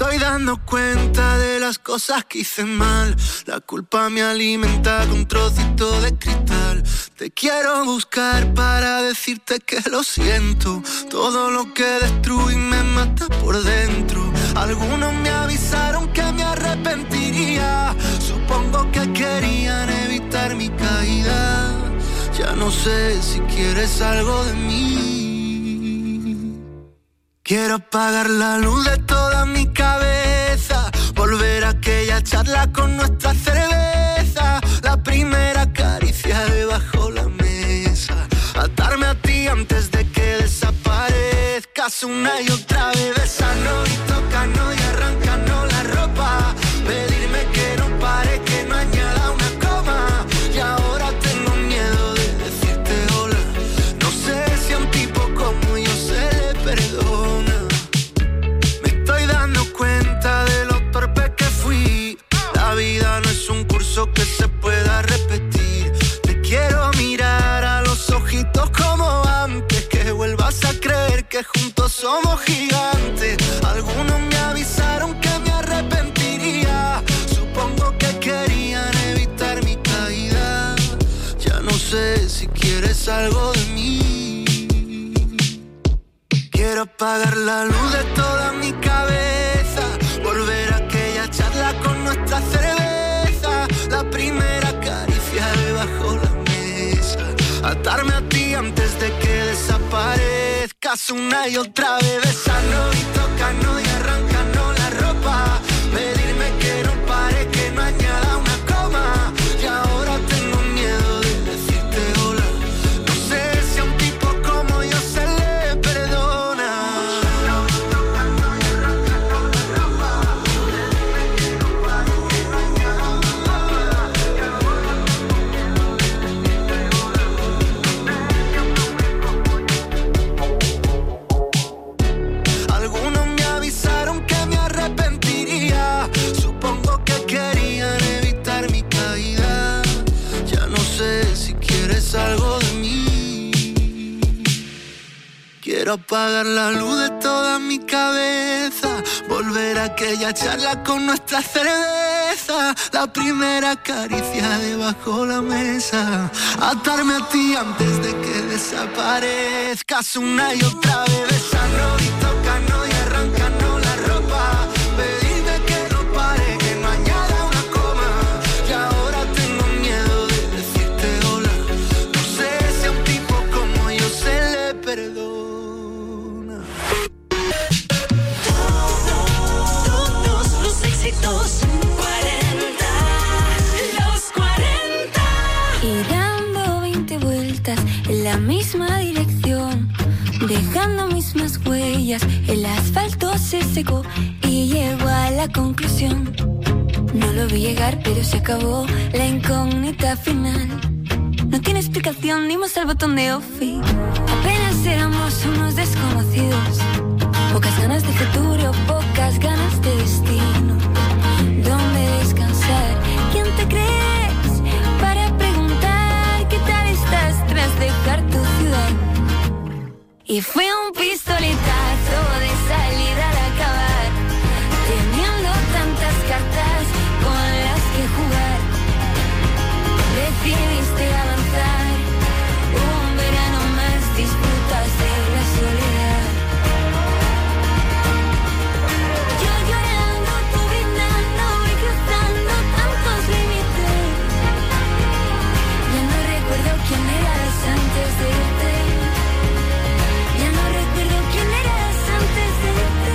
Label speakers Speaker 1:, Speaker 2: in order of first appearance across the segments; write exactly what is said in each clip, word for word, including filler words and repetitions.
Speaker 1: estoy dando cuenta de las cosas que hice mal. La culpa me alimenta con trocitos de cristal. Te quiero buscar para decirte que lo siento. Todo lo que destruí me mata por dentro. Algunos me avisaron que me arrepentiría. Supongo que querían evitar mi caída. Ya no sé si quieres algo de mí. Quiero apagar la luz de toda mi cabeza. Volver a aquella charla con nuestra cerveza. La primera caricia debajo la mesa. Atarme a ti antes de que desaparezcas una y otra vez. Besarnos y tocarnos y arrancarnos la ropa. Pedirme que no pare, que no añada una coma. Y ahora tengo miedo de decirte hola. No sé si a un tipo como yo se le perdona. Me estoy dando cuenta de lo torpe que fui. La vida no es un curso que se pueda repetir. Te quiero mirar a los ojitos como antes. Que vuelvas a creer que juntos somos gigantes. Algunos me avisaron que me arrepentiría. Supongo que querían evitar mi caída. Ya no sé si quieres algo de mí. Quiero apagar la luz de toda mi cabeza. Volver a aquella charla con nuestra cerveza. La primera caricia debajo la mesa. Atarme a ti antes de que desaparezcas una y otra vez. Besarnos y tocarnos y arrancarnos la ropa. Pedirme que no pare, que no añada una coma. Y ahora tengo miedo de decirte hola. No sé si a un tipo como yo se le perdona. Algunos me avisaron que me arrepentiría. Supongo que querían evitar mi caída. Ya no sé si quieres algo de mí. Quiero apagar la luz de toda mi cabeza. Volver a aquella charla con nuestra cerveza. La primera caricia debajo la mesa. Atarme a ti antes de que desaparezcas una y otra vez. Besarnos y tocarnos y arrancarnos la ropa. Pedirme que no pare, que no añada una coma. Y ahora tengo miedo de decirte hola. No sé si a un tipo como yo se le perdona.
Speaker 2: Todos los éxitos cuarenta, los cuarenta.
Speaker 3: Y dando veinte vueltas en la misma dirección, dejando mismas huellas, el asfalto se secó y llegó a la conclusión. No lo vi llegar, pero se acabó la incógnita final. No tiene explicación, dimos al botón de off y apenas éramos unos desconocidos. Pocas ganas de futuro, pocas ganas de destino. ¿Dónde descansar? ¿Quién te crees para preguntar qué tal estás tras dejar tu ciudad? Y fue un pistoletazo de salida al acabar, teniendo tantas cartas con las que jugar. Decidiste avanzar, un verano más, disfrutas de la soledad. Yo llorando, tú brindando y cruzando tantos límites. Ya no recuerdo quién eras antes de irte. Ya no recuerdo quién eras antes de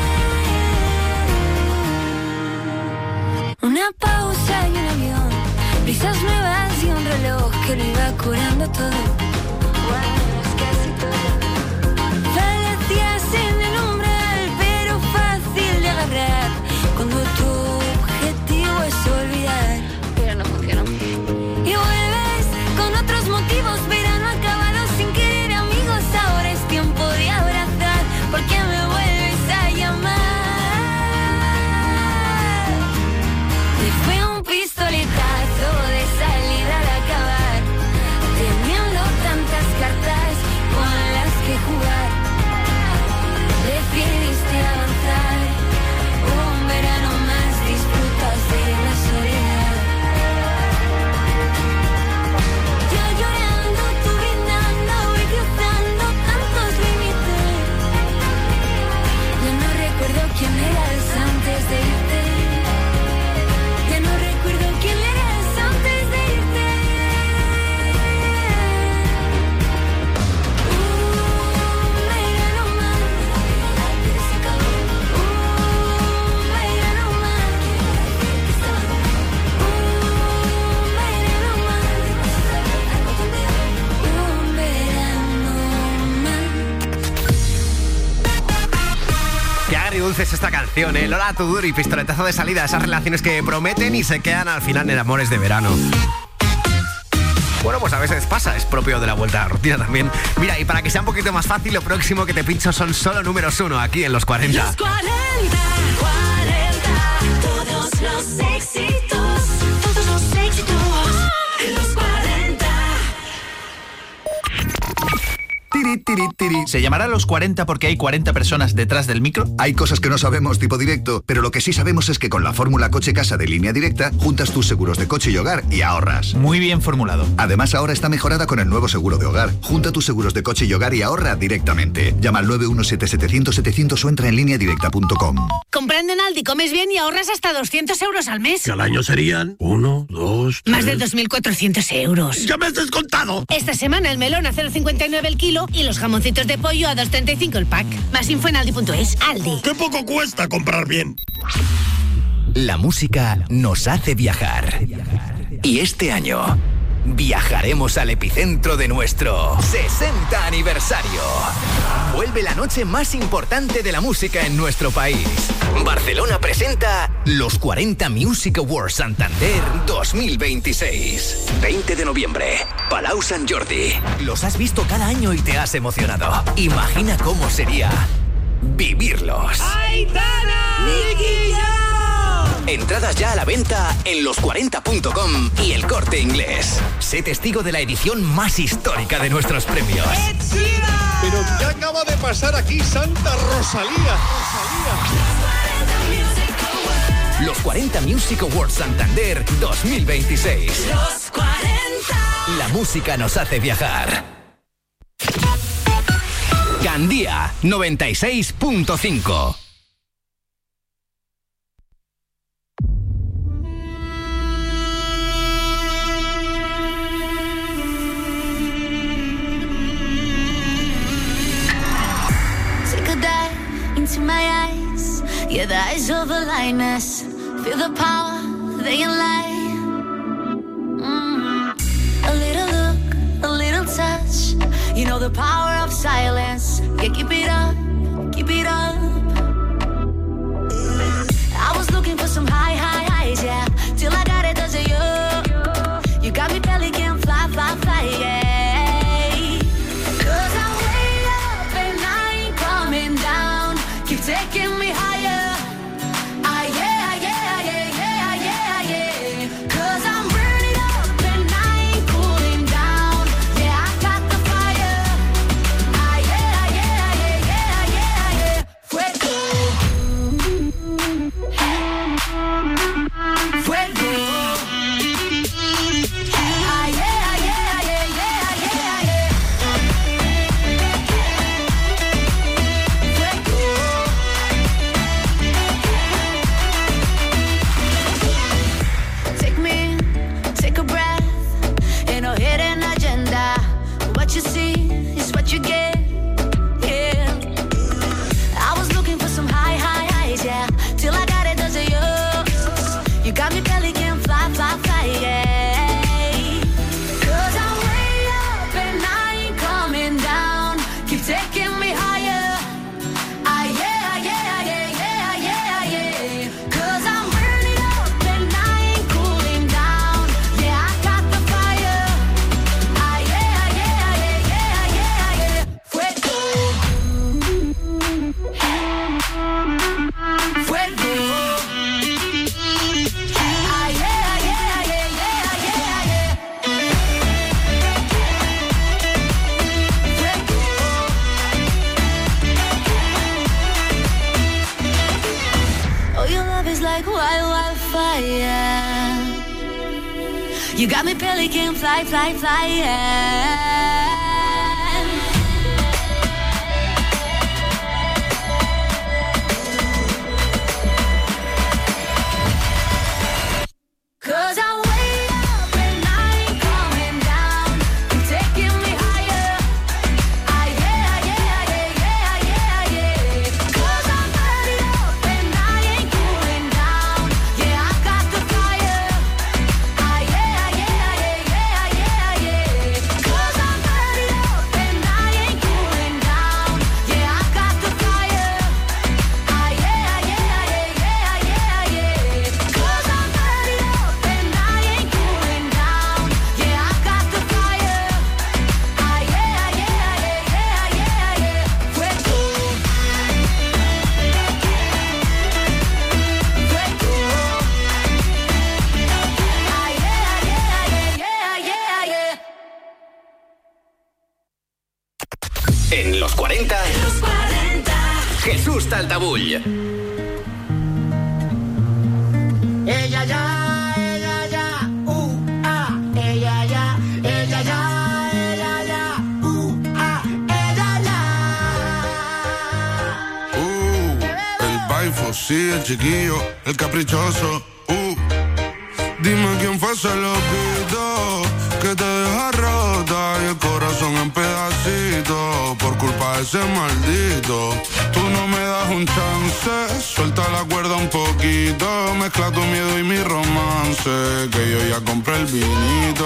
Speaker 3: irte. Una pausa y un avión, brisas nuevas y un reloj que lo iba curando todo. Bueno, es casi todo. Falacias en el umbral, pero fácil de agarrar cuando tu objetivo es olvidar. Pero no funcionó. Y vuelves con otros motivos, verano acabado sin querer amigos. Ahora es tiempo de abrazar, porque me vuelves a llamar. Y fue un pistoletazo de salida al acabar, teniendo recuerdo quién eras antes de irte. Ya no recuerdo quién eras antes de irte. Un verano más. Un verano más. Un verano más. Un verano más.
Speaker 4: Qué agridulce es esta canción, ¿eh? Lola Tudor y pistoletazo de salida. Esas relaciones que prometen y se quedan al final en amores de verano. Bueno, pues a veces pasa, es propio de la vuelta a la rutina también. Mira, y para que sea un poquito más fácil, lo próximo que te pincho son solo números uno aquí en Los cuarenta.
Speaker 2: Los cuarenta, cuarenta, todos los éxitos, todos los éxitos, en los cuarenta.
Speaker 5: Tiri, tiri, tiri. ¿Se llamará Los cuarenta porque hay cuarenta personas detrás del micro?
Speaker 6: Hay cosas que no sabemos tipo directo, pero lo que sí sabemos es que con la fórmula coche-casa de Línea Directa juntas tus seguros de coche y hogar y ahorras.
Speaker 5: Muy bien formulado.
Speaker 6: Además, ahora está mejorada con el nuevo seguro de hogar. Junta tus seguros de coche y hogar y ahorra directamente. Llama al nueve uno siete setecientos setecientos o entra en línea directa punto com.
Speaker 7: Comprando en Aldi comes bien y ahorras hasta doscientos euros al mes.
Speaker 8: Que al año serían uno, dos, tres...
Speaker 7: Más de dos mil cuatrocientos euros.
Speaker 8: ¡Ya me has descontado!
Speaker 7: Esta semana el melón a cero coma cincuenta y nueve el kilo y los jamoncitos de pollo a dos coma treinta y cinco el pack. Más info en aldi punto es. Aldi.
Speaker 8: ¡Qué poco cuesta comprar bien!
Speaker 9: La música nos hace viajar. Y este año viajaremos al epicentro de nuestro sesenta aniversario. Vuelve la noche más importante de la música en nuestro país. Barcelona presenta los cuarenta Music Awards Santander dos mil veintiséis. veinte de noviembre, Palau Sant Jordi. Los has visto cada año y te has emocionado. Imagina cómo sería vivirlos.
Speaker 2: ¡Aitana! ¡Nicky Jam!
Speaker 9: Entradas ya a la venta en los cuarenta punto com y El Corte Inglés. Sé testigo de la edición más histórica de nuestros premios.
Speaker 10: Pero ¿qué acaba de pasar aquí, Santa Rosalía? Rosalía.
Speaker 9: Los cuarenta Music Awards Santander dos mil veintiséis.
Speaker 2: Los cuarenta.
Speaker 9: La música nos hace viajar. Gandía noventa y seis punto cinco.
Speaker 3: Into my eyes, yeah, the eyes of a lioness. Feel the power, they can lie. Mm. A little look, a little touch. You know the power of silence. Yeah, keep it up, keep it up. I was looking for some high, high highs, yeah. Till I got it, does it you? You got me belly can fly, fly, fly, yeah. Taking me higher, ah yeah, yeah, yeah, yeah, yeah, yeah. 'Cause I'm burning up and I ain't cooling down. Yeah, I got the fire, ah yeah, yeah, yeah, yeah, yeah, yeah. Fuego, fuego, ah yeah, yeah, yeah, yeah, yeah, yeah. What you see is what you get, yeah. I was looking for some high, high highs, yeah. Till I got it, does it you? You got me belly can fly, fly, fly, yeah. 'Cause I'm way up and I ain't coming down. Keep taking me higher, ah yeah, yeah, yeah, yeah, yeah, yeah. 'Cause I'm burning up and I ain't cooling down. Yeah, I got the fire, ah yeah, yeah, yeah, yeah, yeah, yeah. Fuego, fuego, ah yeah, yeah, yeah, yeah, yeah, yeah. Fuego. Oh, your love is like wild, wildfire. You got me pelican, fly, fly, fly, yeah.
Speaker 9: Taltabull.
Speaker 11: Ella ya, ella ya, uh, ah, ella ya, ella ya, ella ya, uh, ah, ella ya.
Speaker 12: Uh, el baifo, sí, el chiquillo, el caprichoso, uh. Dime quién fue ese loquito que te deja rota y el corazón en pedacitos por culpa de ese maldito. Tú no me das un chance, suelta la cuerda un poquito, mezcla tu miedo y mi romance, que yo ya compré el vinito.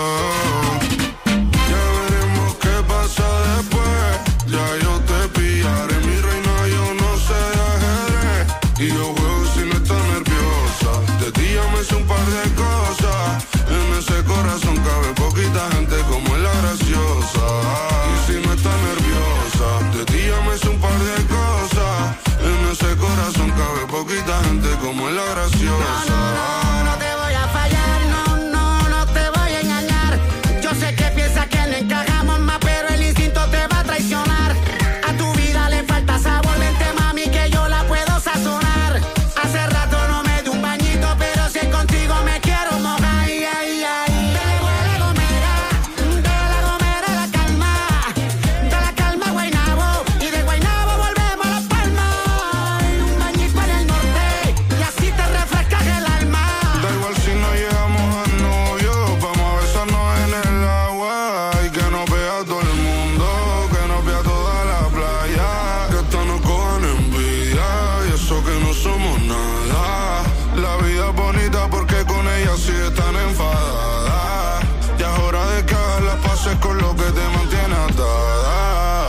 Speaker 12: Ya veremos qué pasa después, ya yo te pillaré, mi reina, yo no sé de ajedrez, y yo juego si no estás nerviosa, de ti ya me sé un par de cosas, en ese corazón cabe poquita gente como es la graciosa, y si no estás nerviosa, de ti ya me sé un par de cosas, en ese corazón cabe poquita gente como es la graciosa.
Speaker 11: No, no, no, no te voy a fallar, no, no, no te voy a engañar, yo sé que piensas que no encajamos más, pero el instinto te va a traicionar, a tu vida le falta sabor, vente mami que yo la puedo sazonar, hace rato no me di un bañito, pero si es contigo me quiero mojar, ay, ay, ay. De la Gomera, de la Gomera la calma, de la calma Guaynabo, y de Guaynabo volvemos a La Palma, un bañito en el norte, y así te refrescas el alma.
Speaker 12: Da igual si no llegamos a novio, vamos a besarnos en el agua, y que nos vea todo el mundo, que nos vea toda la playa, que esto nos cojan envidia, y eso que no somos nada. La vida es bonita porque con ella sí están enfadadas, y es hora de que hagas las paces con lo que te mantiene atada.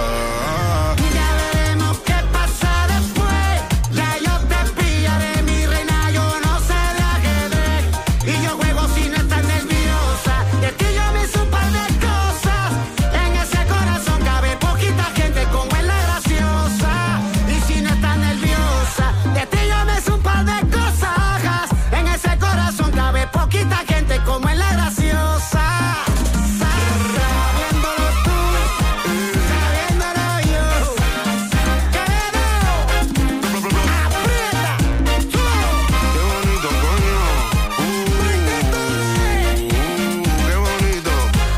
Speaker 11: Ya veremos qué pasa después, ya yo te pillaré, mi reina, yo no sé de ajedrez, y yo juego si no estás nerviosa, de ti yo me hice un par de cosas, en ese corazón cabe poquita gente como es la graciosa, y si no estás nerviosa, de ti yo me hice un par de cosas, en ese corazón cabe poquita gente como es la graciosa. Sabiéndolo tú, sabiéndolo yo, quedo, aprieta, tú,
Speaker 12: Qué bonito, coño. Uh, qué bonito.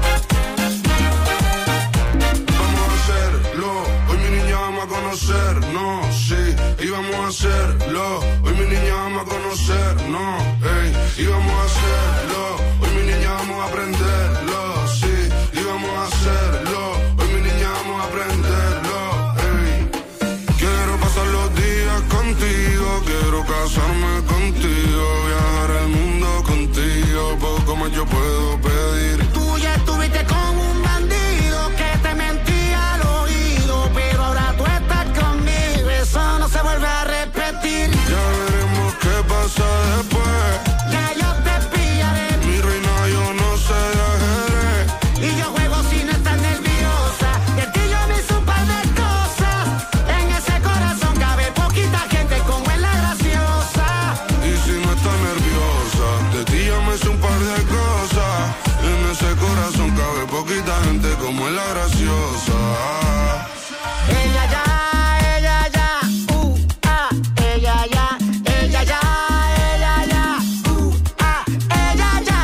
Speaker 12: Vamos a hacerlo. Hoy mi niña vamos a conocernos, sí. Y vamos a hacerlo. Hoy mi niña vamos a conocernos, ey. Y vamos a hacerlo. Hoy mi niña vamos a aprenderlo, sí. Y vamos a hacerlo. Hoy mi niña vamos a aprenderlo, ey. Quiero pasar los días contigo, quiero casarme contigo, viajar el mundo contigo, poco más yo puedo pedir.
Speaker 11: tú ya estuviste con un bandido que te mentía al oído, pero ahora tú estás conmigo, eso no se vuelve a repetir.
Speaker 12: Ya veremos qué pasa después,
Speaker 11: Ya yo te pillaré,
Speaker 12: mi reina, yo no sé de ajedrez,
Speaker 11: y yo juego si no estás nerviosa, de ti yo me hice un par de cosas, en ese corazón cabe poquita gente como es la graciosa.
Speaker 12: y si no estás nerviosa, de ti ya me sé un par de cosas, en ese corazón cabe poquita gente como es la graciosa.
Speaker 11: Ella ya, ella ya, uh, ah, ella ya, ella ya, ella ya, uh, ah, ella ya.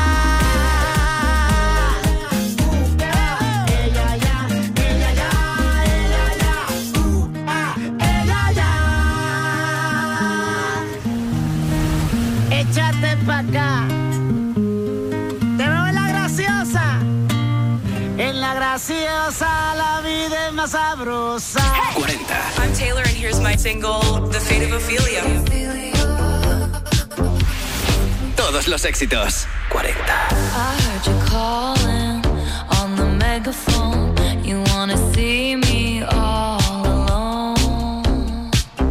Speaker 11: Uh, ella ya, ella ya, ella ya, uh, ah, ella ya. Échate pa' acá. Te veo en la graciosa. En la graciosa la vida es más sabrosa.
Speaker 9: cuarenta.
Speaker 13: I'm Taylor and here's my single, The Fate of Ophelia.
Speaker 9: Todos los éxitos. cuarenta.
Speaker 3: I heard you calling on the megaphone. You wanna see me all alone.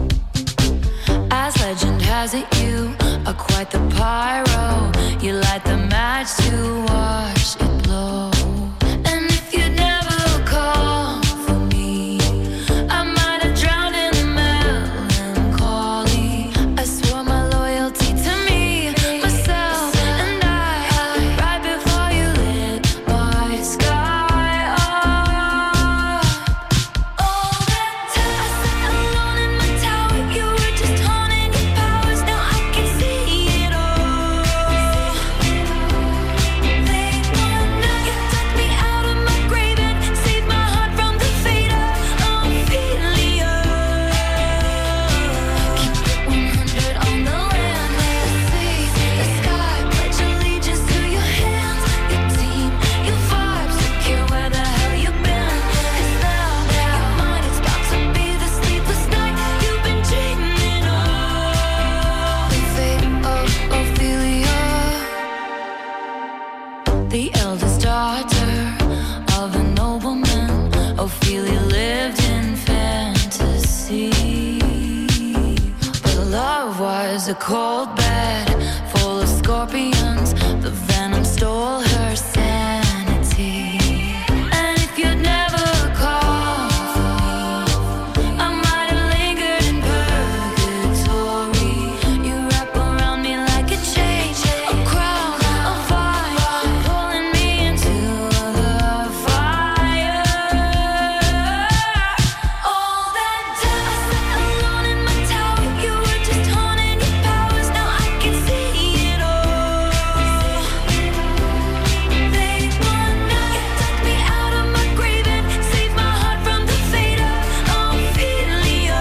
Speaker 3: As legend has it, you are quite the pyro. You light the match to watch it blow. And if you never call for me, I might have drowned in melancholy. I swore my loyalty to me, myself, and I, right before you lit my sky up. All that time I sat alone in my tower, you was a cold bed full of scorpions. The venom stole her sanity. And if you'd never called for me, I might have lingered in purgatory. You wrap around me like a chain, a crown, a fire, pulling me into the fire. All that dust alone in my tower, you were just haunting your powers. Now I can see it all. They wanna tuck me out of my grave and save my heart from the fate of Ophelia.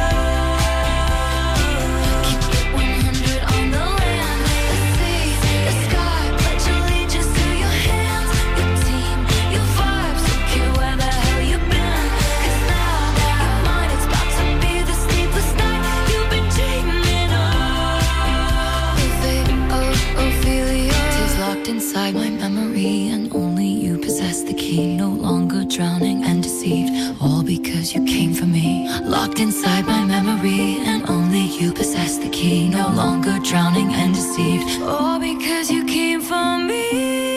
Speaker 3: Keep it one hundred on the land, the sea, the sky. Pledge allegiance to your hands, your team, your vibes. Don't care where the hell you've been, 'cause now your mind is about to be the sleepless night you've been dreaming of. The fate of Ophelia is locked inside my memory, and only you possess the key. No longer drowning and deceived, all because you came for me. Locked inside my memory, and only you possess the key. No longer drowning and deceived, all because you came for me.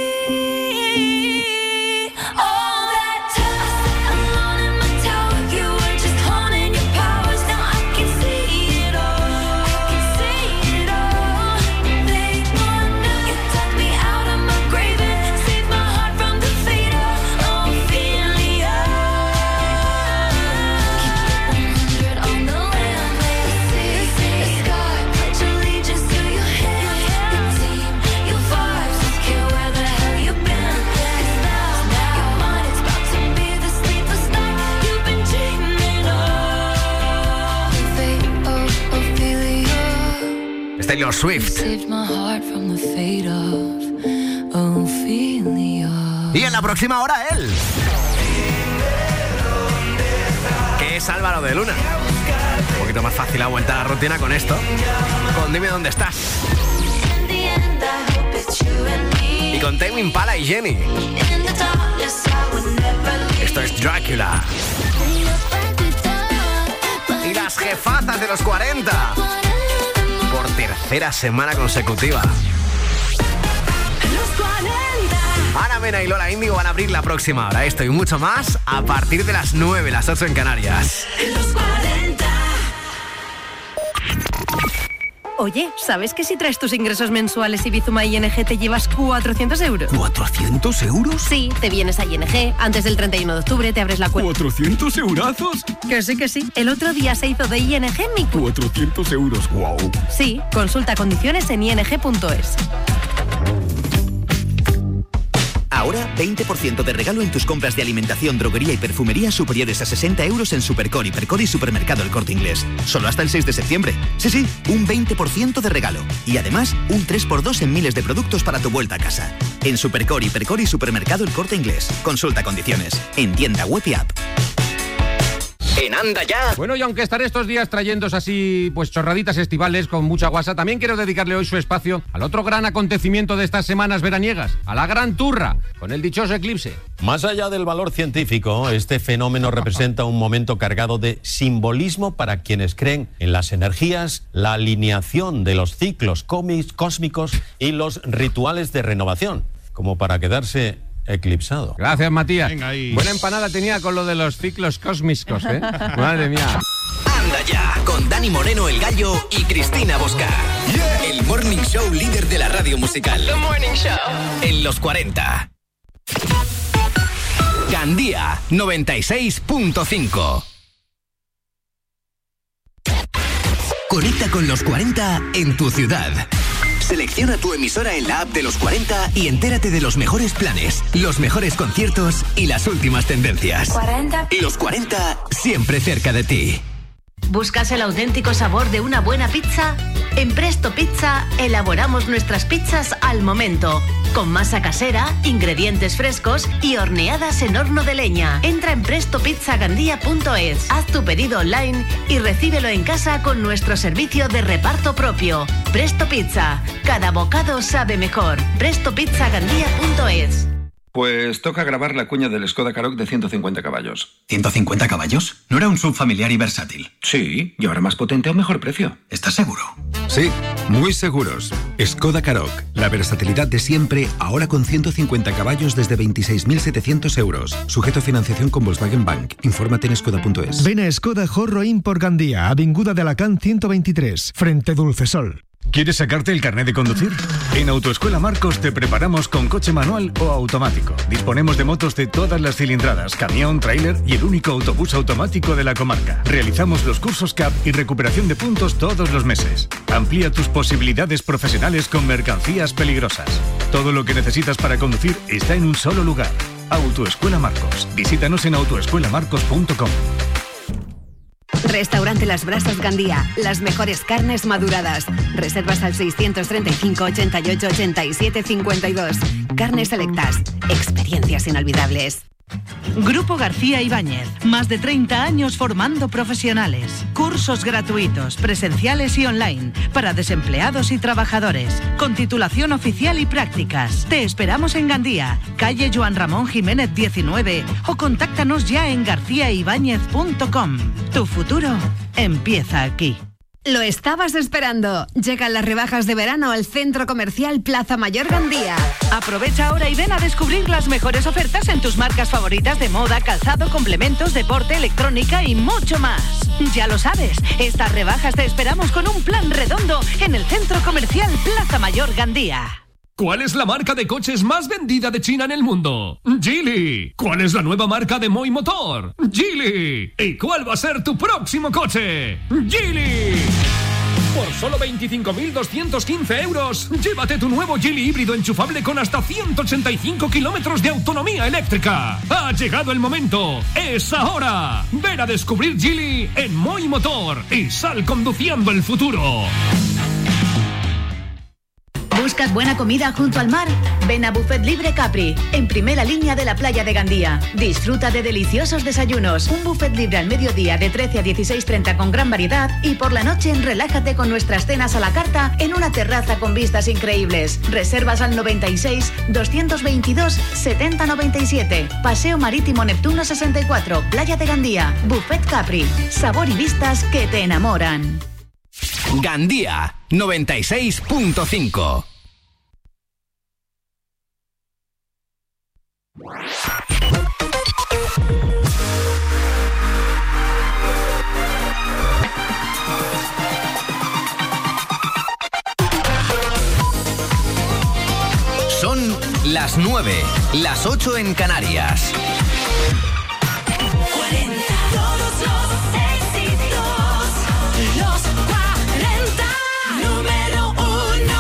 Speaker 3: All that dust alone in my tower, you were just haunting your powers. Now I can see it all. I can see it all. They wanna tuck me out of my grave and save my heart from the fate of Ophelia. Keep it one hundred on the land, the sea, the sky. Pledge allegiance to your hands, your team, your vibes. Don't care where the hell you've been, 'cause now your mind is about to be the sleepless night you've been dreaming of. The fate of Ophelia
Speaker 4: Es Taylor Swift.
Speaker 3: saved my heart from the fate of Ophelia.
Speaker 4: Y en la próxima hora, él. Que es Álvaro de Luna. Un poquito más fácil la vuelta a la rutina con esto. Con Dime Dónde Estás.
Speaker 3: In the end, I hope it's you and me.
Speaker 4: Y con Tame Impala y Jenny.
Speaker 3: In the darkness, I would never leave.
Speaker 4: Esto es Drácula. Y las jefazas de los cuarenta. Por tercera semana consecutiva.
Speaker 7: Los cuarenta.
Speaker 4: Ana Mena y Lola Índigo van a abrir la próxima hora. Esto y mucho más a partir de las nueve, las ocho en Canarias.
Speaker 7: Los cuarenta.
Speaker 14: Oye, ¿sabes que si traes tus ingresos mensuales y Bizuma I N G te llevas cuatrocientos euros?
Speaker 4: ¿cuatrocientos euros?
Speaker 14: Sí, te vienes a I N G, antes del treinta y uno de octubre te abres la cuenta.
Speaker 15: ¿cuatrocientos eurazos?
Speaker 14: Que sí, que sí. El otro día se hizo de I N G mi cuenta.
Speaker 15: cuatrocientos euros, wow.
Speaker 14: Sí, consulta condiciones en i n g punto es.
Speaker 16: Ahora, veinte por ciento de regalo en tus compras de alimentación, droguería y perfumería superiores a sesenta euros en Supercor, Hipercor y Supermercado El Corte Inglés. Solo hasta el seis de septiembre. Sí, sí, un veinte por ciento de regalo. Y además, un tres por dos en miles de productos para tu vuelta a casa. En Supercor, Hipercor y Supermercado El Corte Inglés. Consulta condiciones. En tienda web y app.
Speaker 9: En Anda Ya.
Speaker 17: Bueno, y aunque estaré estos días trayéndos así, pues chorraditas estivales con mucha guasa, también quiero dedicarle hoy su espacio al otro gran acontecimiento de estas semanas veraniegas, a la Gran Turra, con el dichoso eclipse.
Speaker 18: Más allá del valor científico, este fenómeno representa un momento cargado de simbolismo para quienes creen en las energías, la alineación de los ciclos cósmicos y los rituales de renovación, como para quedarse eclipsado.
Speaker 17: Gracias, Matías. Buena empanada tenía con lo de los ciclos cósmicos, ¿eh? Madre mía.
Speaker 9: Anda Ya, con Dani Moreno, el Gallo y Cristina Bosca. Yeah. El morning show líder de la radio musical.
Speaker 2: The Morning Show.
Speaker 9: En los cuarenta. Gandía, noventa y seis punto cinco. Conecta con los cuarenta en tu ciudad. Selecciona tu emisora en la app de los cuarenta y entérate de los mejores planes, los mejores conciertos y las últimas tendencias.
Speaker 3: cuarenta.
Speaker 9: Los cuarenta, siempre cerca de ti.
Speaker 7: ¿Buscas el auténtico sabor de una buena pizza? En Presto Pizza elaboramos nuestras pizzas al momento, con masa casera, ingredientes frescos y horneadas en horno de leña. Entra en presto pizza gandía punto es, haz tu pedido online y recíbelo en casa con nuestro servicio de reparto propio. Presto Pizza, cada bocado sabe mejor. presto pizza gandía punto es.
Speaker 19: Pues toca grabar la cuña del Skoda Karoq de ciento cincuenta caballos.
Speaker 20: ¿ciento cincuenta caballos? ¿No era un sub familiar y versátil?
Speaker 19: Sí, y ahora más potente a un mejor precio.
Speaker 20: ¿Estás seguro?
Speaker 21: Sí, muy seguros. Skoda Karoq, la versatilidad de siempre, ahora con ciento cincuenta caballos desde veintiséis mil setecientos euros. Sujeto a financiación con Volkswagen Bank. Infórmate en skoda punto es.
Speaker 22: Ven a Skoda Jorro Import Gandía, Avinguda de Alacant ciento veintitrés, frente Dulcesol.
Speaker 23: ¿Quieres sacarte el carnet de conducir? En Autoescuela Marcos te preparamos con coche manual o automático. Disponemos de motos de todas las cilindradas, camión, tráiler y el único autobús automático de la comarca. Realizamos los cursos C A P y recuperación de puntos todos los meses. Amplía tus posibilidades profesionales con mercancías peligrosas. Todo lo que necesitas para conducir está en un solo lugar. Autoescuela Marcos. Visítanos en autoescuela marcos punto com.
Speaker 24: Restaurante Las Brasas Gandía, las mejores carnes maduradas. Reservas al seiscientos treinta y cinco, ochenta y ocho, ochenta y siete, cincuenta y dos. Carnes selectas, experiencias inolvidables.
Speaker 25: Grupo García Ibáñez, más de treinta años formando profesionales. Cursos gratuitos, presenciales y online, para desempleados y trabajadores, con titulación oficial y prácticas. Te esperamos en Gandía, calle Joan Ramón Jiménez diecinueve, o contáctanos ya en garcía ibáñez punto com. Tu futuro empieza aquí.
Speaker 24: Lo estabas esperando. Llegan las rebajas de verano al Centro Comercial Plaza Mayor Gandía.
Speaker 25: Aprovecha ahora y ven a descubrir las mejores ofertas en tus marcas favoritas de moda, calzado, complementos, deporte, electrónica y mucho más. Ya lo sabes, estas rebajas te esperamos con un plan redondo en el Centro Comercial Plaza Mayor Gandía.
Speaker 26: ¿Cuál es la marca de coches más vendida de China en el mundo? Geely. ¿Cuál es la nueva marca de Moi Motor? Geely. ¿Y cuál va a ser tu próximo coche? Geely. Por solo veinticinco mil doscientos quince euros, llévate tu nuevo Geely híbrido enchufable con hasta ciento ochenta y cinco kilómetros de autonomía eléctrica. Ha llegado el momento. ¡Es ahora! Ven a descubrir Geely en Moi Motor y sal conduciendo el futuro.
Speaker 7: ¿Buscas buena comida junto al mar? Ven a Buffet Libre Capri, en primera línea de la playa de Gandía. Disfruta de deliciosos desayunos, un buffet libre al mediodía de trece a dieciséis treinta con gran variedad, y por la noche relájate con nuestras cenas a la carta en una terraza con vistas increíbles. Reservas al noventa y seis, doscientos veintidós, setenta noventa y siete. Paseo Marítimo Neptuno sesenta y cuatro, Playa de Gandía. Buffet Capri, sabor y vistas que te enamoran.
Speaker 9: Gandía noventa y seis punto cinco. Son las nueve, las ocho en Canarias.
Speaker 2: Todos los éxitos, los cuarenta, número uno.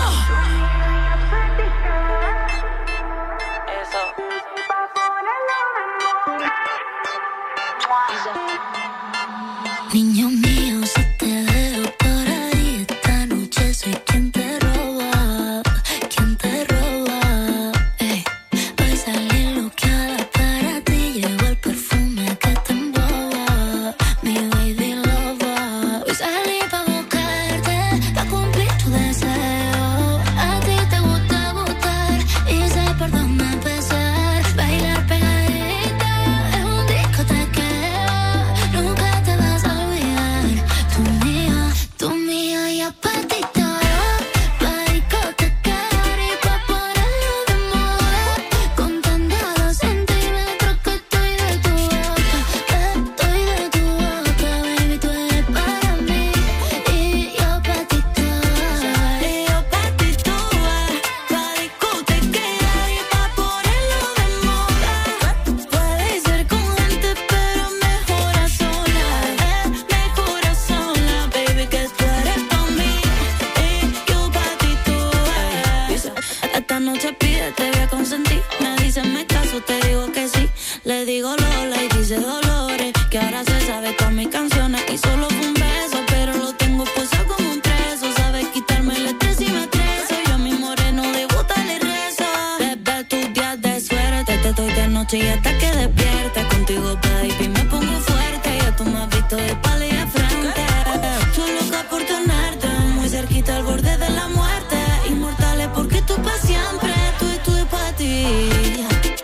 Speaker 3: Niño mío, si te veo por ahí esta noche, soy quien te roba, quien te roba. Ey, voy a salir bloqueada para ti, llevo el perfume que te emboba, mi baby lover. Voy a salir pa' buscarte, pa' cumplir tu deseo. A ti te gusta gustar y sé por dónde empezar. Bailar pegadita es un discotequeo, nunca te vas a olvidar. Tú mía, tú mía y apatito. Pa' discotequear y pa' ponerlo de moda. Contando los centímetros que estoy de tu boca, estoy de tu boca, baby, tú eres para mí y yo pa' ti toda. Y yo pa' ti toda. Pa' discotequear y pa' ponerlo de moda. Puedes ser con gente pero mejor a solas, eh, mejor a solas, baby, que tú eres pa' mí y yo pa' ti toda. Dice, esta noche pide, te voy a consentir. Me dice me caso, te digo que sí. Le digo Lola y dice Dolores, que ahora se sabe todas mis canciones y solo fue un beso, pero lo tengo puesto como un preso. Sabes quitarme el estrés y me estreso. Yo a mi moreno de gusta le rezo. Desde tus días de suerte te doy de noche y hasta que despiertes. Contigo, baby, me pongo fuerte. Ya tú me has visto de espalda y de frente. Tú loca por tenerte muy cerquita al borde de la muerte. Inmortales porque tú pa' siempre, tú y tú y pa' ti.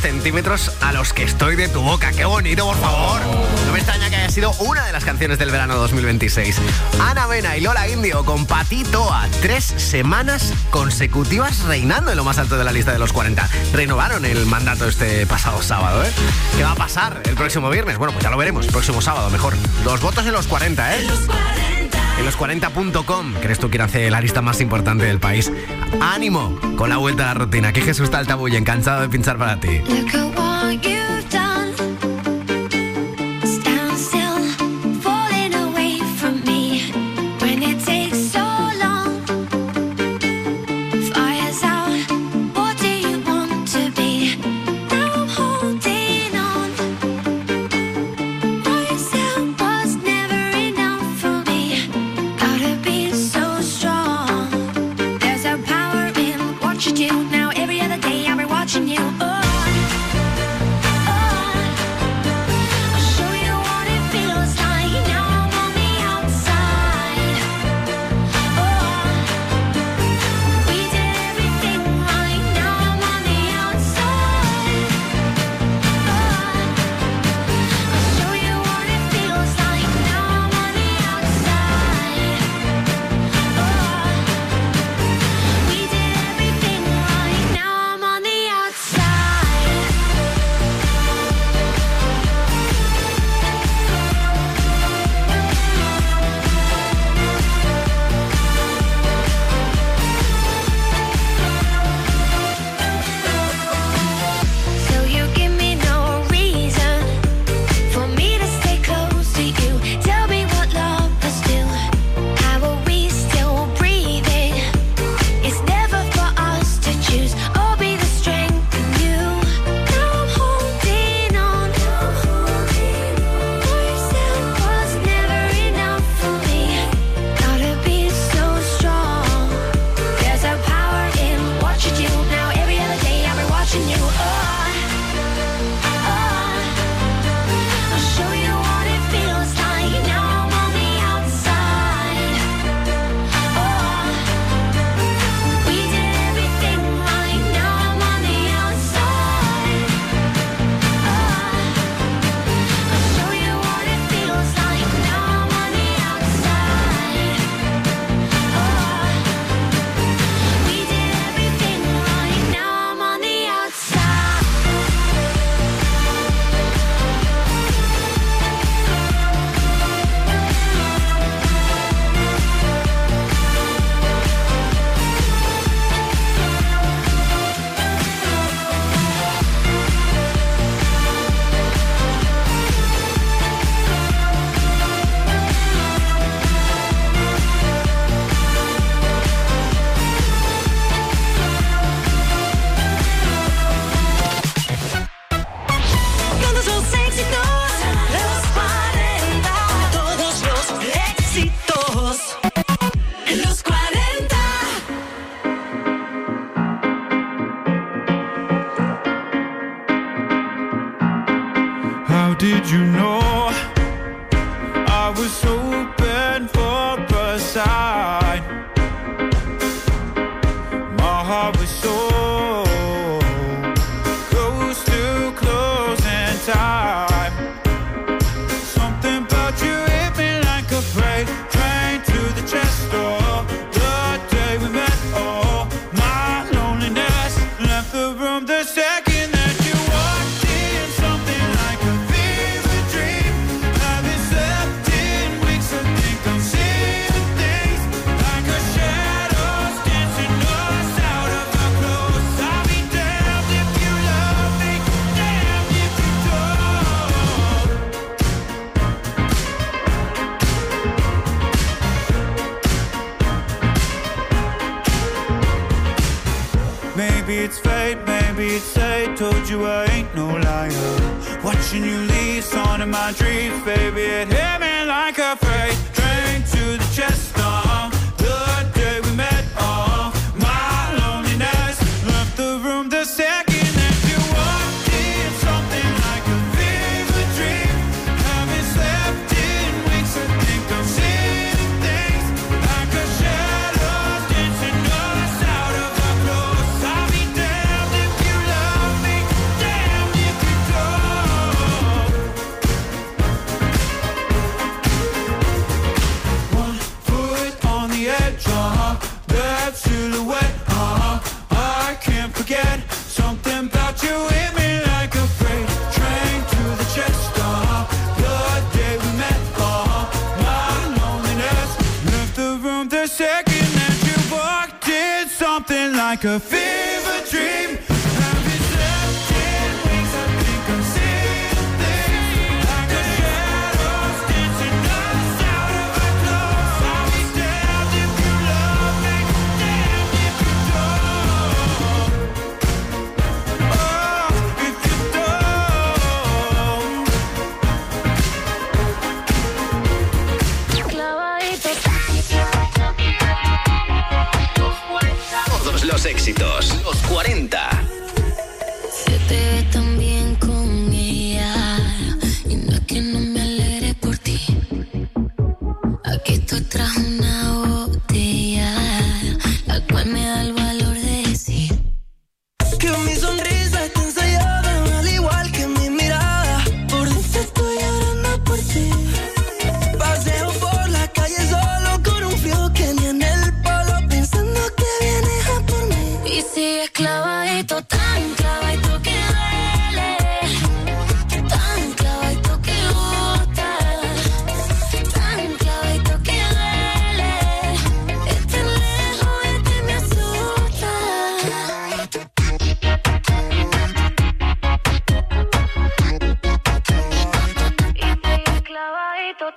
Speaker 4: centímetros a los que estoy de tu boca. ¡Qué bonito, por favor! No me extraña que haya sido una de las canciones del verano dos mil veintiséis. Ana Mena y Lola Indio con Patito a tres semanas consecutivas reinando en lo más alto de la lista de los cuarenta. Renovaron el mandato este pasado sábado, ¿eh? ¿Qué va a pasar el próximo viernes? Bueno, pues ya lo veremos. Próximo sábado, mejor. Los votos en los cuarenta, ¿eh? En los cuarenta. En los cuarenta punto com. ¿Crees tú que hace la lista más importante del país? ¡Ánimo! Con la vuelta a la rutina. Aquí Jesús Taltabulla, cansado de pinchar para ti.
Speaker 1: Did you know I was hoping for a sign? My heart was so close to closing time. Something about you hit me like a freight train to the chest door. The day we met, oh, my loneliness left the room the second that you walked in. Something like a fever dream. Haven't slept in weeks. I think I'm seeing things like a shadows dancing us out of our clothes. I'll be damned if you love me, damned if you don't. Maybe it's fate, maybe it's fate. Told you I ain't no liar. Watching you leave, on in my dreams, baby. It hit me like a freight train to the chest. Uh, the day we met, uh, my loneliness left the room the second that you walked in. Something like a fever dream. Haven't slept in weeks. I think I'm seeing things like a shadow dancing us out of our clothes. I'll be damned if you love me, damned something like a fever dream.
Speaker 9: Los éxitos, los cuarenta.
Speaker 3: Se te ve tan bien con ella y no es que no me alegre por ti. Aquí tú traes una botella, la cual me da el valor de decir
Speaker 2: que mi sonrisa está ensayada, al igual que mi mirada. Por dentro estoy llorando por ti. Paseo por la calle solo con un frío que ni en el polo, pensando que vienes a por mí.
Speaker 3: y sigues clavadito, tan clavadito que duele, tan clavadito que gusta, tan clavadito que duele. Estar lejos de ti me asusta. Clavadito.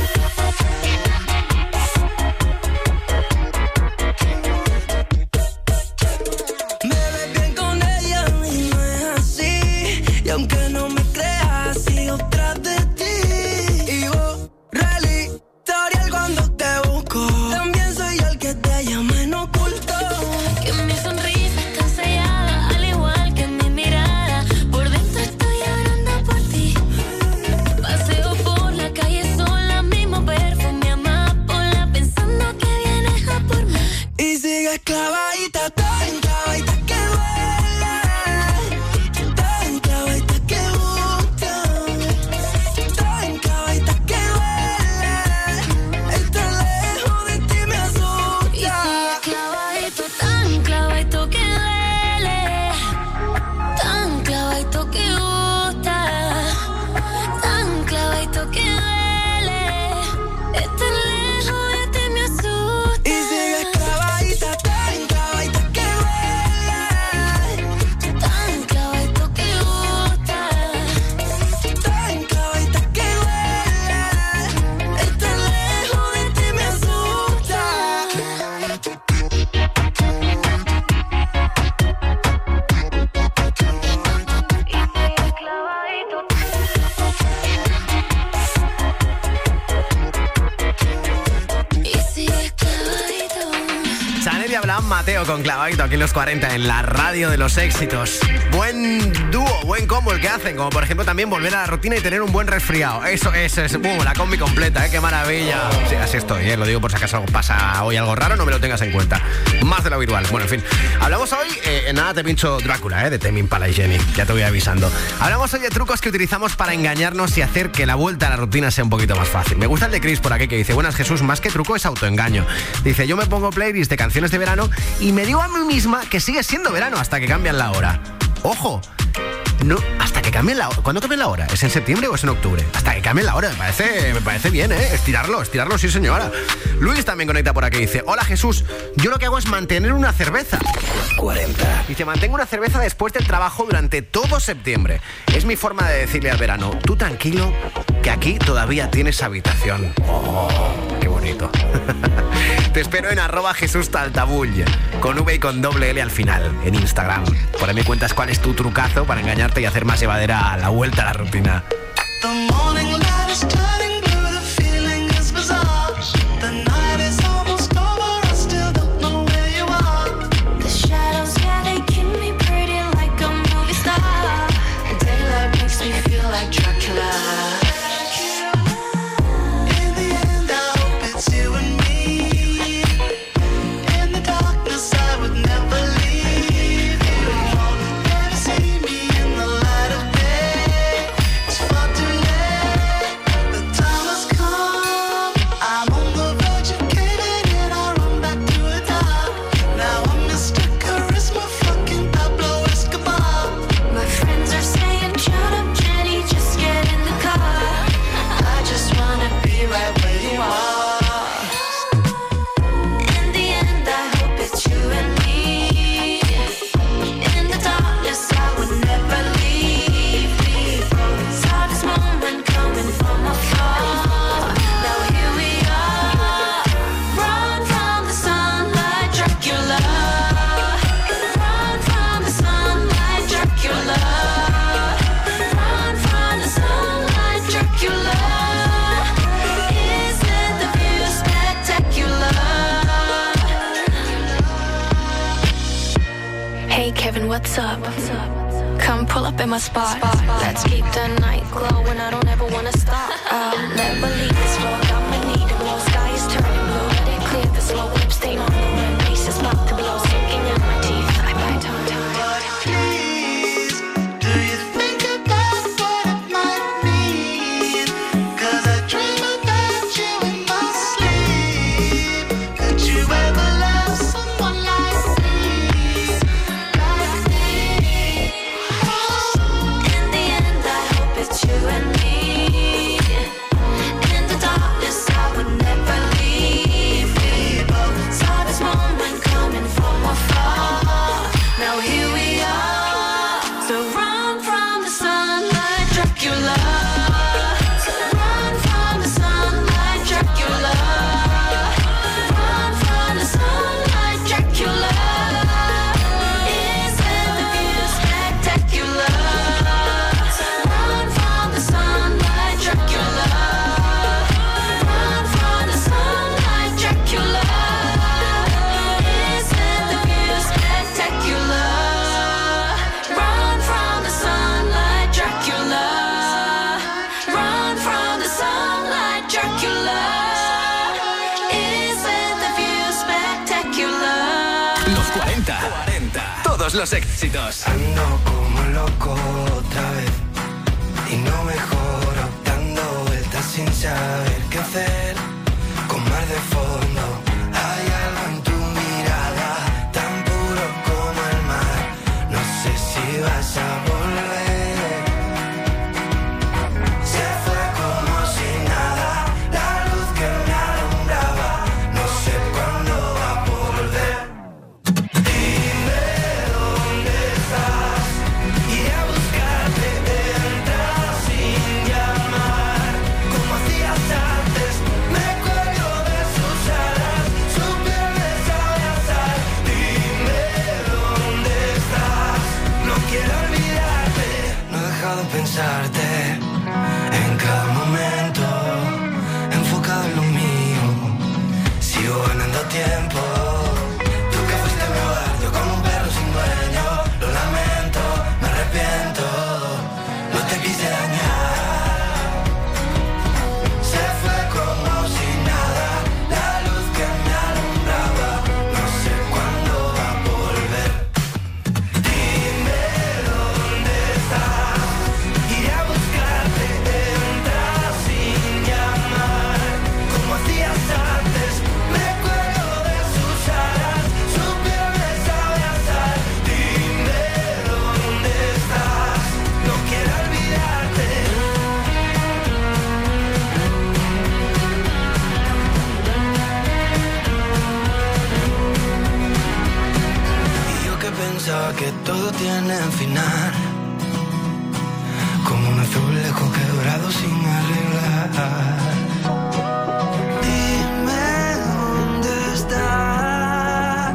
Speaker 2: Me ves bien con ella y no es así. Y aunque no me creas, sigo tras de ti. Y borra el historial cuando te busco. También soy yo el que te llama en oculto.
Speaker 3: Que mi sonrisa está sellada, al igual que mi mirada. Por dentro estoy llorando por ti. Paseo por la calle sola, mismo perfume amapola, pensando que vienes a por mí.
Speaker 2: Y sigues clavadita, tan clavadita que duele, tan clavadita que gusta, tan clavadita que duele. Estar lejos de ti me asusta.
Speaker 3: Y sigues clavadito, tan clavadito que duele, tan clavadito que gusta, tan clavadito que duele. Estar lejos de ti me asusta.
Speaker 2: Y sigues clavadita, tan clavadita que duele,
Speaker 3: Tan clavadito que gusta,
Speaker 2: tan clavadita que duele. Estar lejos de ti me asusta.
Speaker 3: clavadito. Y sigues clavadito.
Speaker 4: Chanel y Abraham Mateo con clavadito aquí en los cuarenta en la radio de los éxitos. Buen dúo, buen combo el que hacen, como por ejemplo también volver a la rutina y tener un buen resfriado. Eso, eso es, boom, la combi completa, ¿eh? Qué maravilla. Sí, así estoy, ¿eh? Lo digo por si acaso pasa hoy algo raro, no me lo tengas en cuenta. Más de lo habitual. Bueno, en fin. Hablamos hoy, eh, nada te pincho Drácula, ¿eh? De Tame Impala y Jenny. Ya te voy avisando. Hablamos hoy de trucos que utilizamos para engañarnos y hacer que la vuelta a la rutina sea un poquito más fácil. Me gusta el de Chris por aquí que dice: buenas Jesús, más que truco es autoengaño. Dice: yo me pongo playlist de canciones de verano y me digo a mí misma que sigue siendo verano hasta que cambian la hora. ¡Ojo! No, hasta que cambien la hora. ¿Cuándo cambia la hora? ¿Es en septiembre o es en octubre? Hasta que cambien la hora, me parece, me parece bien, ¿eh? Estirarlo, estirarlo, sí señora. Luis también conecta por aquí, dice: hola Jesús, yo lo que hago es mantener una cerveza. cuarenta. Dice: mantengo una cerveza después del trabajo durante todo septiembre. Es mi forma de decirle al verano: tú tranquilo, que aquí todavía tienes habitación. Oh, qué bonito. Te espero en arroba Jesús Taltabull, con V y con doble L al final, en Instagram. Por ahí me cuentas cuál es tu trucazo para engañarte y hacer más llevadera la vuelta a la rutina.
Speaker 2: The morning light is turning blue, the feeling is bizarre. The night is almost over, I still don't know where you are.
Speaker 3: The shadows, yeah, they keep me pretty like a movie star. Daylight makes me feel like Dracula.
Speaker 2: In the end, I hope it's you and me. In the darkness, I would never leave you. Never see me in the light of day. It's far too late. The
Speaker 3: Hey Kevin, what's up? Come pull up in my spot. Let's keep the night glowing. I don't ever wanna stop. I'll never leave this floor. I'ma need a blow. Sky is turning blue. Let it clear the slow whip stain on the rim. Face is about to blow. Soaking in my teeth. I bite on time.
Speaker 2: Please, do you think about what it might mean? 'Cause I dream about you in my sleep. Could you ever love someone like me? Like me?
Speaker 3: In the end, I hope it's you and me. In the darkness, I would never leave. We both saw this moment coming from afar. Now here we are. So run from the sun like Dracula. Run from the sun like Dracula. Run from the sun like Dracula. Isn't the view spectacular? Run from the sun like Dracula. Run from the sun like Dracula. Isn't the view spectacular? Run from the sun like Dracula. Run from the sun like Dracula. Isn't the view spectacular?
Speaker 9: Los cuarenta. Todos los éxitos.
Speaker 2: Ando como loco otra vez y no mejoro, dando vueltas sin saber qué hacer. Con mar de fondo hay algo en tu mirada, tan puro como el mar. No sé si vas a volver. Se fue como si nada, la luz que me alumbraba. No sé cuándo va a volver. Dime dónde estás, iré a buscarte, entrar sin llamar. Como hacías antes, me cuelgo de sus alas, su piel me sabe a sal. Dime dónde estás, no quiero olvidarte. No he dejado de pensarte en cada momento, enfocado en lo mío. Sigo ganando tiempo. Tú que fuiste mi hogar, yo como un perro sin dueño. Lo lamento, me arrepiento, no te quise dañar. Se fue como si nada, la luz que me alumbraba. No sé cuándo va a volver. Dime dónde estás, iré a buscarte, entrar sin llamar. Como hacías antes, me cuelgo de sus alas, su piel me sabe a sal. Dime dónde estás, no quiero olvidarte. Y yo que pensaba que todo tiene final, como un azulejo quebrado sin arreglar. Dime dónde estás,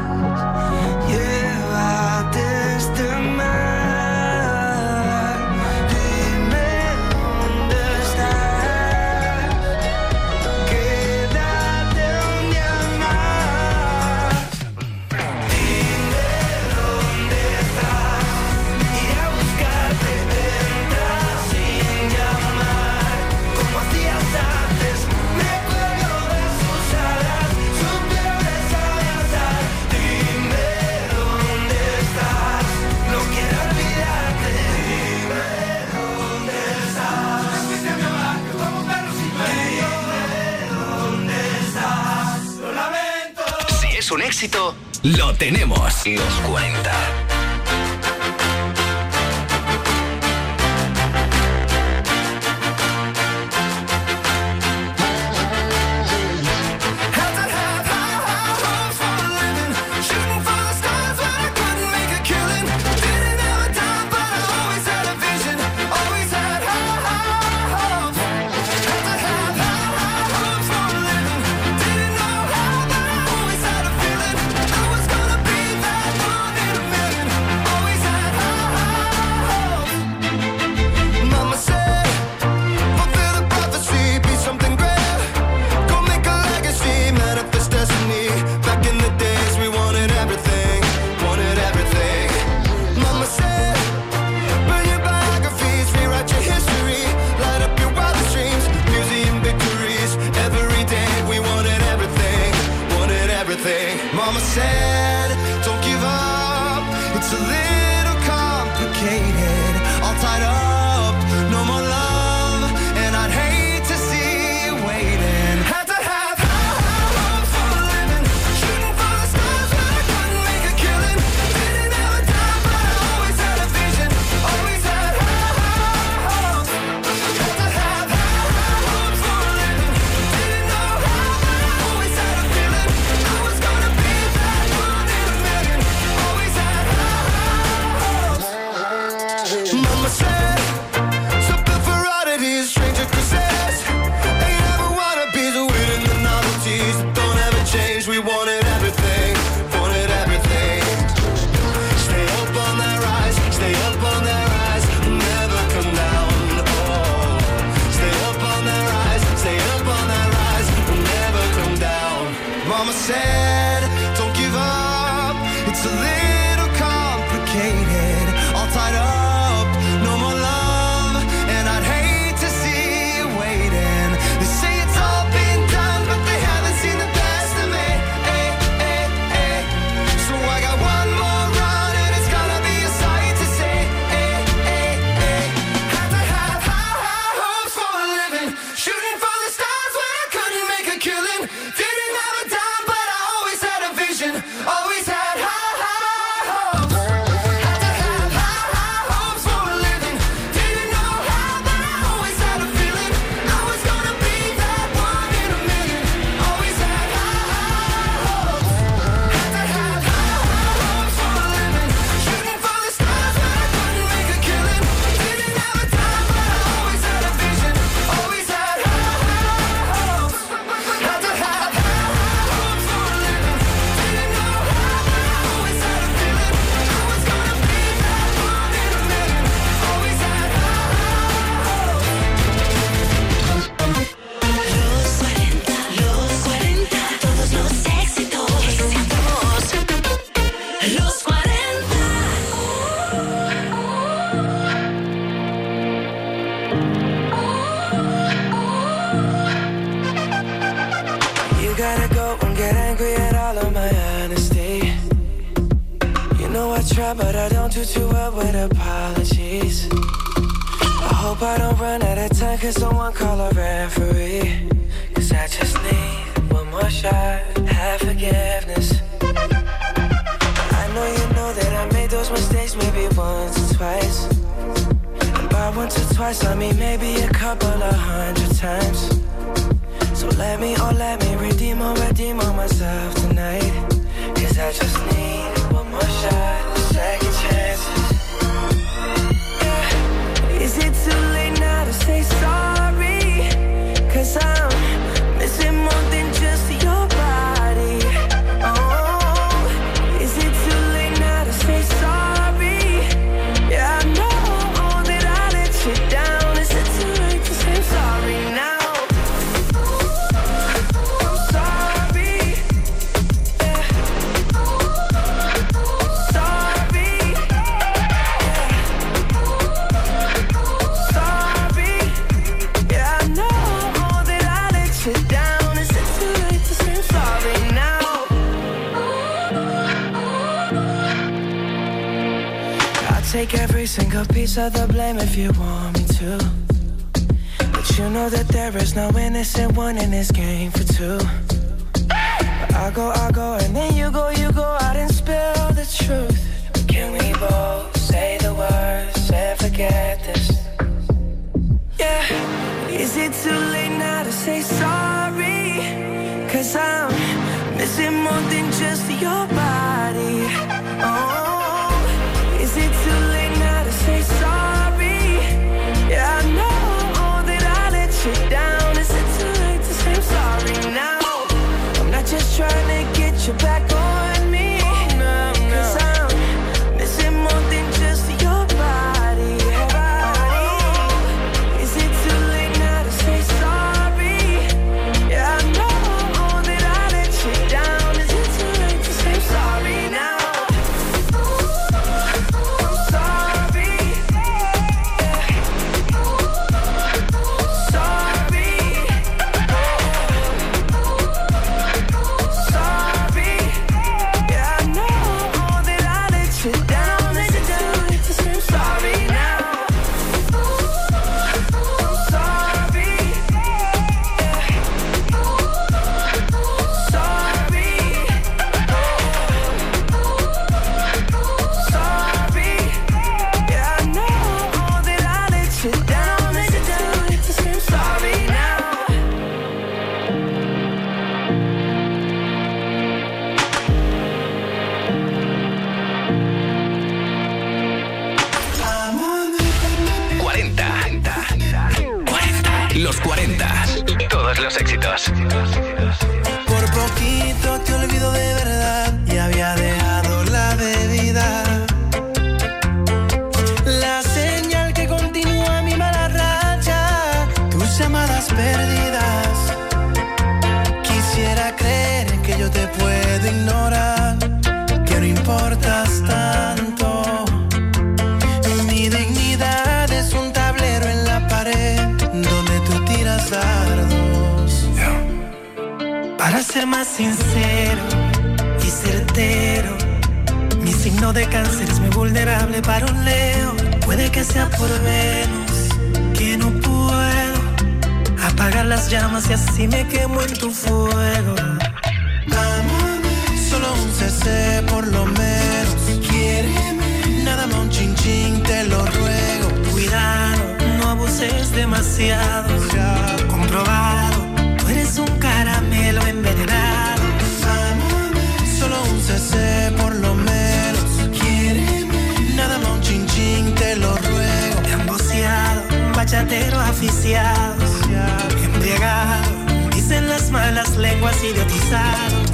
Speaker 2: llévate este mar. Dime dónde estás, quédate un día más. Dime dónde estás, iré a buscarte, entrar sin llamar. Como hacías antes, me cuelgo de sus alas, su piel me sabe a sal. Dime dónde estás, no quiero olvidarte. Dime dónde estás, me fuiste a mi hogar, yo como un perro sin dueño. Dime dónde estás, lo lamento.
Speaker 9: Si es un éxito, lo tenemos. Los cuarenta.
Speaker 2: Didn't know how, but I always had a feeling I was gonna be that one in a million. complicated, all tied up, no more love, and I'd hate to see you waiting. Had to have high, high hopes for a living, shooting for the stars but I couldn't make a killing. Didn't have a dime but I always had a vision, always had high, high hopes. Had to have high, high hopes for a living, didn't know how but I always had a feeling I was gonna be that one in a million. Always had high, high hopes. Mama said, something for oddities, stranger kisses. Ain't ever wanna be the winning the novelties that don't ever change. We wanted everything, wanted everything. Stay up on that rise, stay up on that rise, never come down. Oh, stay up on that rise, stay up on that rise, never come down. Mama said, don't give up, it's a little complicated, all tied up, no more love, and I'd hate to see you waiting. They say it's all been done, but they haven't seen the best of me. Eh, eh, eh. So I got one more run, and it's gonna be a sight to see. Eh, eh, eh. Had to have high, high hopes for a living, shooting for the stars when I couldn't make a killing. Didn't have a dime, but I always had a vision, always had high, high hopes. Had to have high, high hopes for a living, didn't know how, but I always had a feeling I was gonna be that one in a million. Always had high, high hopes. Had to have high, high hopes for a living, shooting for the stars when I couldn't make a killing. Didn't have a dime, but I always had a vision, always had high, high hopes. Had to have high, high hopes for a living, didn't know how, but I always had a feeling I was gonna be that one in a million. Always had high,
Speaker 3: Los cuarenta, los cuarenta, todos los éxitos. Los cuarenta.
Speaker 2: You gotta go and get angry at all of my honesty. You know I try, but I don't do too well with apologies. I hope I don't run out of time, cause someone call a referee. Cause I just need one more shot, have forgiveness. I know you know that I made those mistakes maybe once or twice. And by once or twice I mean maybe a couple of hundred times. So let me, oh let me redeem or redeem on myself tonight. Cause I just need one more shot, second chances. Yeah. Is it too late now to say sorry? Cause I'm missing more than just your body. Oh, is it too late now to say sorry? Yeah, I know that I let you down. Is it too late to say sorry now? Take every single piece of the blame if you want me to. But you know that there is no innocent one in this game for two. But I go, I go, and then you go, you go out and spill the truth. Can we both say the words and forget this? Yeah. Is it too late now to say sorry? Cause I'm missing more than just your body. Oh. Is it too late now to say sorry? Yeah, I know that I let you down. Is it too late to say I'm sorry now? I'm not just trying to get you back on me. No, no. Cause I'm
Speaker 9: los cuarenta. Todos los éxitos.
Speaker 2: Por poquito te olvido de verdad y había dejado la bebida. La señal que continúa mi mala racha, tus llamadas perdidas. Quisiera creer que yo te puedo ignorar, que no importas tanto. Mi dignidad es un tablero en la pared donde tú tiras dardos. Para ser más sincero y certero, mi signo de cáncer es muy vulnerable para un Leo. Puede que sea por Venus, que no puedo apagar las llamas y así me quemo en tu fuego. Solo un C C por lo menos. Quiéreme, nada más un chin chin, te lo ruego. Cuidado, no abuses demasiado. Comprobado, tú eres un caramelo envenenado. Solo un C C por lo menos. Quiéreme, nada más un chin chin, te lo ruego. Emboceado, bachatero aficiado, embriagado, dicen las malas lenguas, idiotizado.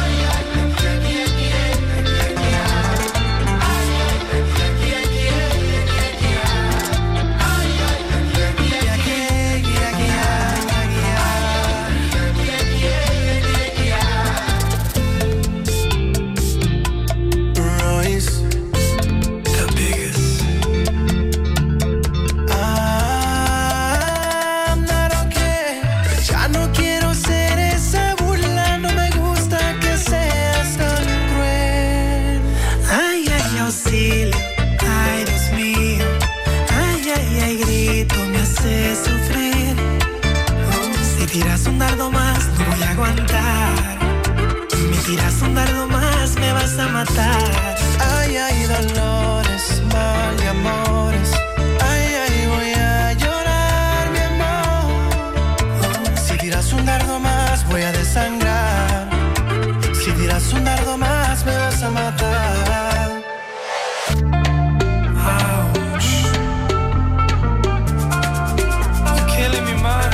Speaker 2: Tiras un dardo más, no voy a aguantar. Me tiras un dardo más, me vas a matar. Ay, ay, dolores, mal de amores. Ay, ay, voy a llorar, mi amor. Si tiras un dardo más, voy a desangrar. Si tiras un dardo más, me vas a matar. Ouch. You're killing me, man.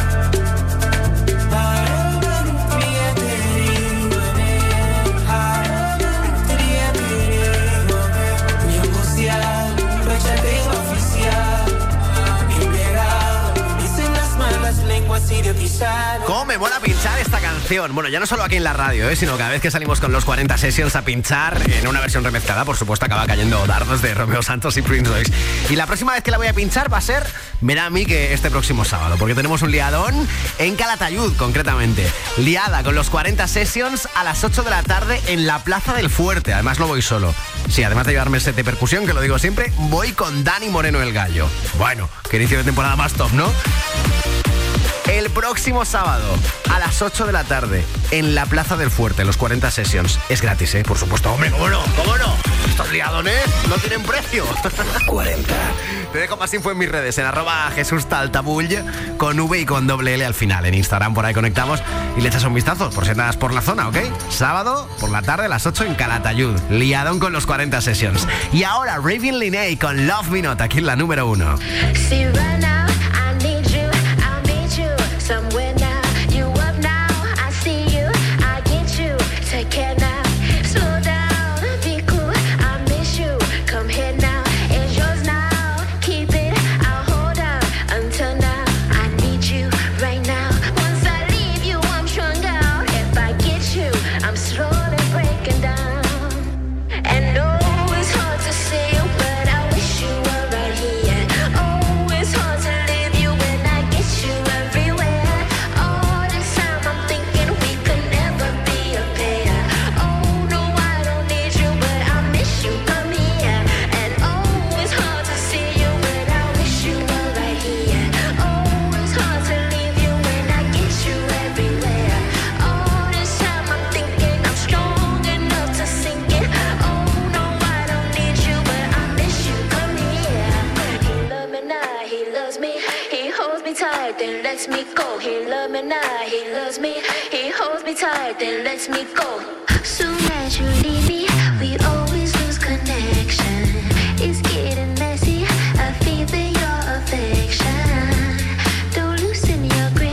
Speaker 4: ¿Cómo me mola pinchar esta canción? Bueno, ya no solo aquí en la radio, ¿eh? Sino cada vez que salimos con los cuarenta Sessions a pinchar en una versión remezclada, por supuesto acaba cayendo dardos de Romeo Santos y Prince Royce. Y la próxima vez que la voy a pinchar va a ser, verá a mí, que este próximo sábado, porque tenemos un liadón en Calatayud, concretamente. Liada con los cuarenta Sessions a las ocho de la tarde en la Plaza del Fuerte. Además no voy solo. Sí, además de llevarme el set de percusión, que lo digo siempre, voy con Dani Moreno el Gallo. Bueno, que inicio de temporada más top, ¿no? El próximo sábado a las ocho de la tarde en la Plaza del Fuerte, los cuarenta Sessions. Es gratis, ¿eh? Por supuesto. Hombre, ¿cómo no? ¿Cómo no? Estos liadones no tienen precio. cuarenta. Te dejo más info en mis redes, en arroba Jesús Taltabull, con V y con doble L al final. En Instagram por ahí conectamos y le echas un vistazo por si andas por la zona, ¿ok? Sábado por la tarde a las ocho en Calatayud. Liadón con los cuarenta Sessions. Y ahora Raven Linney con Love Me Not, aquí en la número uno.
Speaker 3: See right now, I need you, I need you somewhere now. You up now, I see you, I get you. Take care now, slow down, be cool. I miss you, come here now. It's yours now, keep it, I'll hold on until now. I need you right now. Once I leave you, I'm strung out. If I get you, I'm slowly breaking down. And no, it's hard to say, but I wish you were right here. Oh, it's hard to leave you when I get you everywhere. All this time I'm thinking we could never be a pair. Oh, no, I don't need you, but I miss you, come here. And oh, it's hard to see you, but I wish you were right here. Oh, it's hard to leave you when I get you everywhere. All this time I'm thinking I'm strong enough to sink it. Oh, no, I don't need you, but I miss you, come here. He love me now, he loves me. He holds me tight, then lets me go. He love me now, he loves me. He holds me tight, then lets me go. Soon as you leave me, we always lose connection. It's getting messy, I feel your affection. Don't loosen your grip.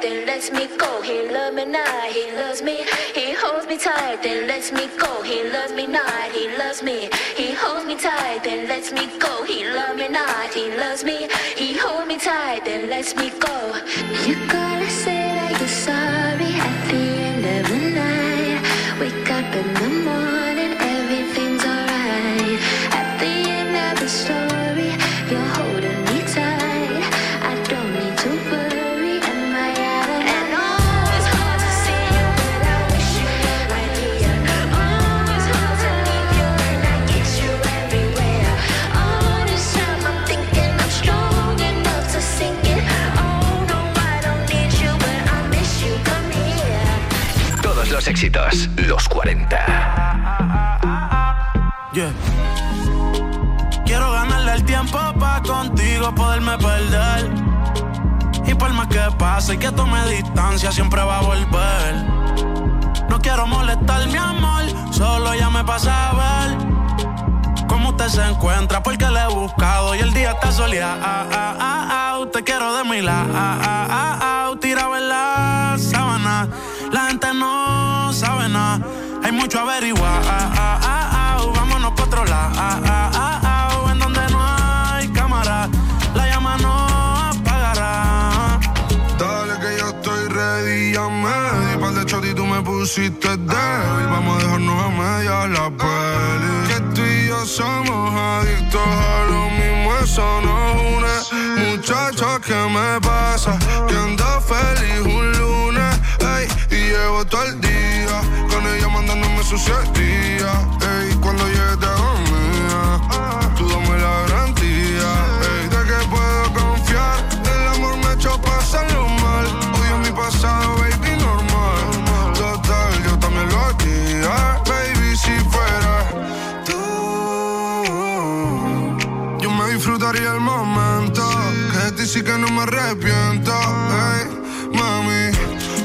Speaker 3: then lets me go. He loves me not, he loves me. He holds me tight, then lets me go. He loves me not, he loves me. He holds me tight, then lets me go. He loves me not, he loves me. He holds me tight, then lets me go. You gotta say that you're sorry at the end of the night. Wake up in the morning, everything's alright. At the end of the story, you're holding me tight. I don't need to worry, am I out of line? Oh, it's hard to see you, but I wish you were right here. Oh, it's hard to leave you, and I get you everywhere. All this time I'm thinking I'm strong enough to sink it. Oh, no, I don't need you, but I miss you, come here.
Speaker 9: Todos los éxitos, los cuarenta.
Speaker 5: Yeah. Quiero ganarle el tiempo pa' contigo poderme perder. Y por más que pase y que tome distancia, siempre va a volver. No quiero molestar, mi amor, solo ya me pasa a ver cómo usted se encuentra, porque le he buscado y el día está soleado. Ah, ah, ah, ah, te quiero de mi lado, ah, ah, ah, ah, tirado en la sábana. La gente no sabe nada, hay mucho averiguar. Ah, ah, ah, ah, vámonos pa' otro lado. Ah, ah, ah, ah, en donde no hay cámara, la llama no apagará.
Speaker 6: Dale que yo estoy ready, ya me di par de shot y tú me pusiste débil. Vamos a dejarnos a medias la peli. Que tú y yo somos adictos a lo mismo, eso nos une. Muchacha, ¿qué me pasa? Que ando feliz un lunes, ey, y llevo todo el día con ella mandándome sus siete días, ey, cuando llegue te hago mía, tú dame la garantía, ey, de que puedo confiar, el amor me ha hecho pasarlo mal, odio mi pasado, baby, normal, total, yo también lo haría, baby, si fuera tú, yo me disfrutaría el momento, que de ti sí que no me arrepiento, ey, mami.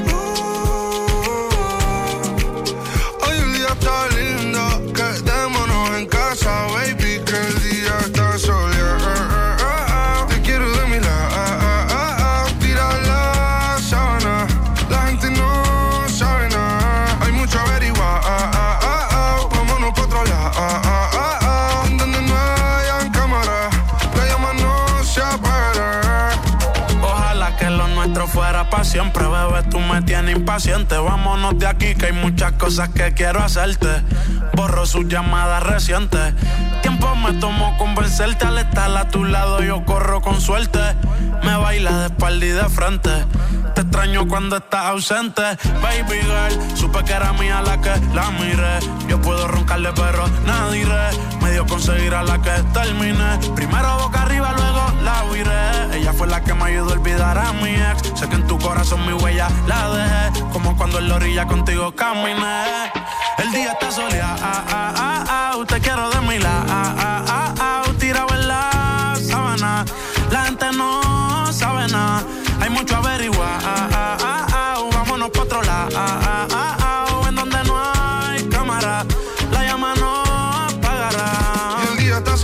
Speaker 6: Está lindo, quedémonos en casa, baby, que el día está soleado. Te quiero de mi lado, tira la sábana, la gente no sabe nada, hay mucho averiguar, vámonos pa' otro lado, donde no hayan cámara, la llama no se apagará.
Speaker 5: Ojalá que lo nuestro fuera pa' siempre, bebé, tú me tienes impaciente. Vámonos de aquí que hay muchas cosas que quiero hacerte. Borro sus llamadas recientes. Tiempo me tomó convencerte, al estar a tu lado yo corro con suerte. Me baila de espalda y de frente. Te extraño cuando estás ausente. Baby girl, supe que era mía la que la miré. Yo puedo roncarle pero nadie iré. Me dio conseguir a la que terminé. Primero boca arriba, luego la viré. Ella fue la que me ayudó a olvidar a mi ex. Sé que en tu corazón mi huella la dejé, como cuando en la orilla contigo caminé. El día está soleado, ah, ah, ah, ah, te quiero de mi lado, ah, ah,